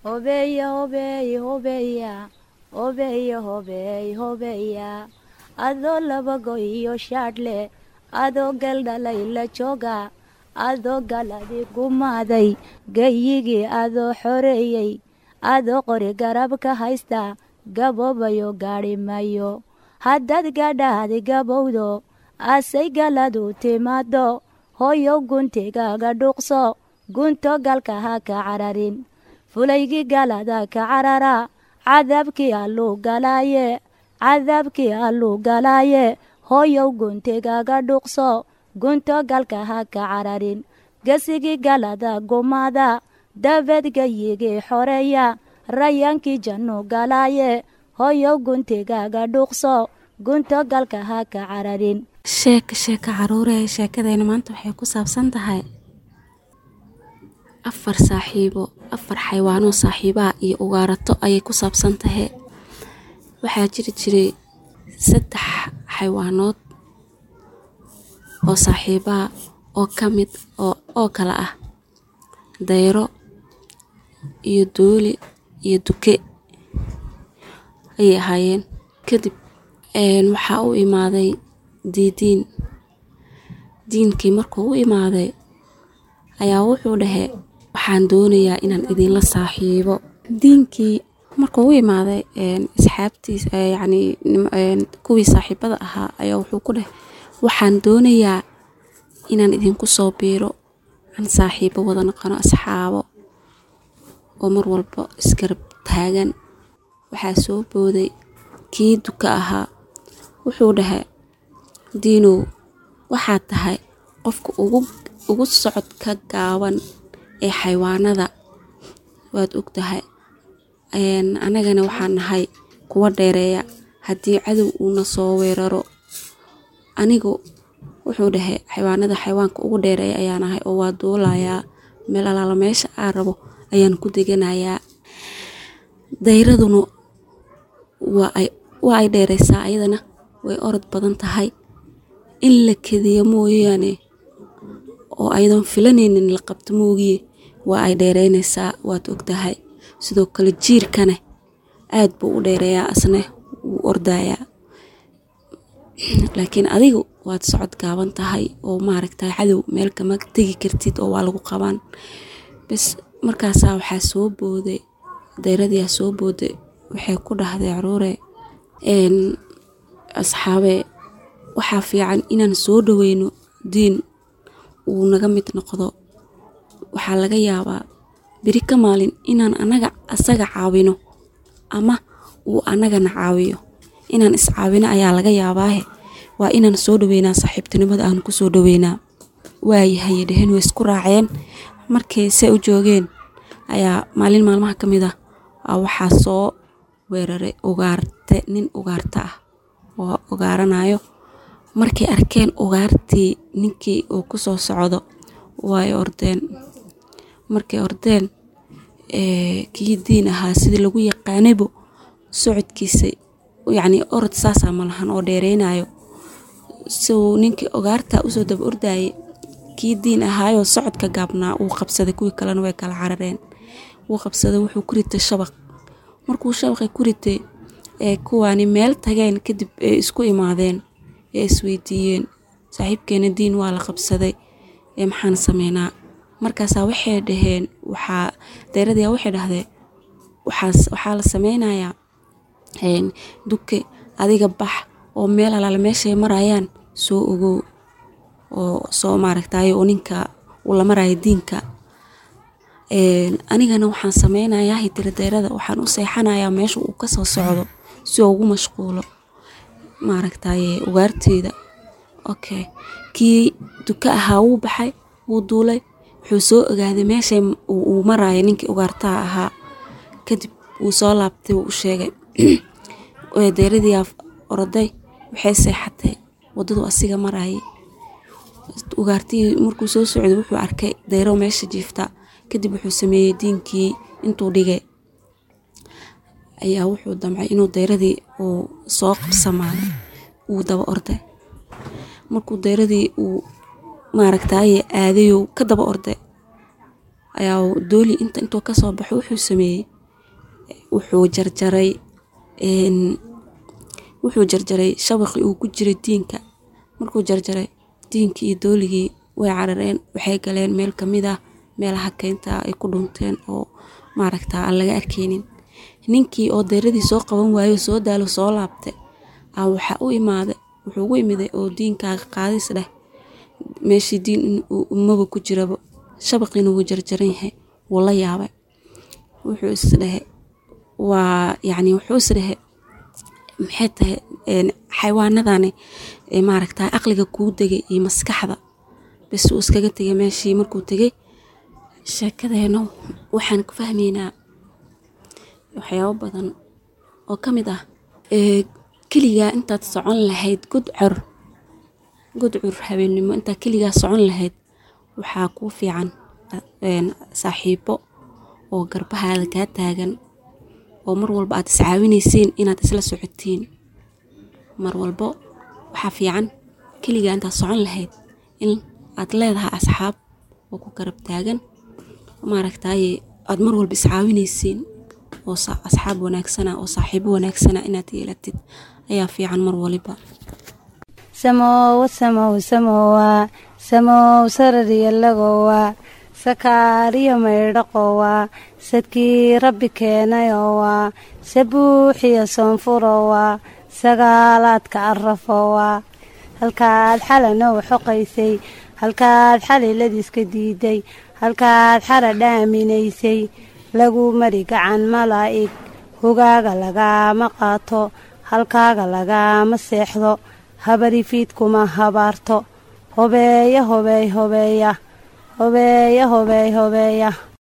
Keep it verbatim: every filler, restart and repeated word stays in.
hobeya hobeey hobeya hobeya hobeey hobeya adoo labago iyo shaadhle adoo galdhalay la jooga adoo galadi gumaaday gayigii adoo xoreeyey adoo qori garab ka haysta gaboobayo gaadhi mayo haddaad gadhaadi gabowdo asay galadu timaado hooyow guntigaaga dhuuqso gunto galka ha ka cararin fulaygii galada ka carara cadaabkii alluu galaaye cadaabkii alluu galaaye hooyow guntigaaga dhuuqso gunto galka ha ka cararin gesigii galada gumaada dabeed gayigii xoreeya rayaankii jannu galaaye hooyow guntigaaga dhuuqso gunto galka ha ka cararin sheeka sheeka caruuree sheekadayna maanta waxay ku saabsan tahay afar saaxiibo afar xayawaano saaxiibaha iyo ugaarato ayay ku saabsan tahay. waxaa jiri jiray saddex xayawaanood oo saaxiibaha oo ka mid oo oo kala ah dayro iyo dooli iyo duke ayay ahaayeen. kadib een waxaa u imaaday diidiin diinkii markuu u imaaday ayaa wuxuu dhahay waxaan doonayaa inaan idinla saaxiibo. diinkii markuu u imaaday een asxaabtiis yacni een kuwii saaxiibada ahaa ayaa wuxuu ku dhahay waxaan doonayaa inaan idinku soo biiro aan saaxiibo wada noqono asxaabo oo mar walba isgarab taagan. waxaa soo booday kii duka ahaa wuxuu dhahay diinow waxaad tahay qofka ugu ugu socodka gaaban ee xayawaanada waad og tahay een anagana waxaan nahay kuwa dheereeya haddii cadow uuna soo weeraro. anigu wuxuu dhahay xayawaanada xayawaanka ugu dheereeya ayaan nahay oo waa duulayaa meel alaala meesha aan rabo ayaan ku deganayaa. dayraduna waa ay waa ay dheereysaa ayadana way orod badan tahay in la kediyo mooyaane oo aydan filanaynin la qabto moogiye waa ay dheereynaysaa waad og tahay. sidoo kale jiirkana aad buu u dheereeyaa asna wuu ordayaa laakiin adigu waad socod gaaban tahay oo maaragtay cadow meel kama tegi kartid oo waa lagu qabaan. bas markaasaa waxaa soo booday dayradii soo booday waxay ku dhahday caruure een asxaabe waxaa fiican inaan soo dhaweyno diin uu naga mid noqdo. waxaa laga yaabaa beri ka maalin inaan anaga asaga caawino ama uu anagana caawiyo inaan is caawino ayaa laga yaabaa. waa inaan soo dhaweynaa saaxiibtinimada aan ku soo dhaweynaa. waayahay dhaheen way isku raaceen. markay se u joogeen ayaa maalin maalmaha ka mid ah waxaa soo weeraray ugaarte nin ugaarta ah oo ugaaranayo. markay arkeen ugaartii ninkii uu ku soo socdo way ordeen. markay ordeen ee kii diin ahaa sidii lagu yaqaanaybo socodkiisa yacni orod saasa ma lahan oo dheereynayo. soo ninkii ugaarta u soo dab ordayay kii diin ahaayoo socodka gaabnaa uu qabsaday kuwii kalena way kala carareen. wuu qabsaday wuxuu ku ritay shabaq. markuu shabaqay ku ritay ee kuwaani meel tageen kadib ay isku imaadeen ee isweydiiyeen saaxiibkeena diin waa la qabsaday ee maxaan sameynaa. markaasaa waxay dhaheen waxaa dayradii waxay dhahdeen waxaas waxaa la sameynayaa een duke adiga bax oo meel alaala meeshay marayaan soo ogow oo soo maaragtay oo ninka uu la marayo diinka. een anigana waxaan sameynayaa hitira dayrada waxaan u seexanayaa meesha uu ka soo socdo si uu ugu mashquulo maaragtay ugaarteeda. okay kii duka ahaa wuu baxay wuu duulay wuxuu soo ogaaday meeshay uu marayo ninkii ugaarta ahaa. kadib wuu soo laabtay wuu u sheegay oo dayradii oroday waxay seexatay wadadu asiga marayay. ugaartii markuu soo socday wuxuu arkay dayro meesha jiifta. kadib wuxuu sameeyay diinkii intuu dhigay ayaa wuxuu damcay inuu dayradii uu soo qabsamaado uu daba orday. markuu dayradii uu maaragtay aaday oo ka daba orday ayaa dooli inta intuu ka soo baxay wuxuu sameeyay wuxuu jarjaray een wuxuu jarjaray shabaqii uu ku jiray diinka markuu jarjaray diinkii iyo dooligii way carareen waxay galeen meel kamid ah meelaha keynta ay ku dhunteen oo maaragta aan laga arkeenin ninkii oo deeradii soo qaban waayo soo daalo soo laabtay aa waxa u imaaday wuxuu ugu imiday oo diinkaaga qaadis leh meeshii diin uu umaba ku jiraba shabaqina wuu jarjaran yahay wuu la yaabay wuxuu is dhahay waa yacni wuxuu is dhahay maxay tahay xayawaanadani ee maaragta aqliga kuu degay iyo maskaxda bas uu iskaga tagay meeshii markuu tagay sheekadeena waxaan ku fahmaynaa waxyaabo badan oo kamid ah ee kaliya intaad socon lahayd gudcur gudcur habeenimo inta kaliya socon lahayd waxa ku fiican een saaxiibo oo garbahaada ka taagan oo mar walba aad iscaawinaysiin inaad isla socotiin mar walba waxa fiican kaliya inta socon lahayd in aad leedahay asxaab oo ku garab taagan maaragtay aad mar walba iscaawinaysiin oo asxaab wanaagsan oo saaxiibo wanaagsan inaad yeelatid ayaa fiican mar walba samow samow samowa samow sarariya lagowa sakaariyo maydhaqowa sadkii rabbi keenayowa sabuuxiyo soonfurowa sagaalaadka arafowa halkaad xalanow xoqaysay halkaad xaliladiiska diiday halkaad xara dhaaminaysay lagu mari gacan malaa'ig hogaaga lagaama qaato halkaaga lagaama seexdo habari fiidkuma habaarto hobeeya hobeey hobeeya hobeeya hobeey hobeeya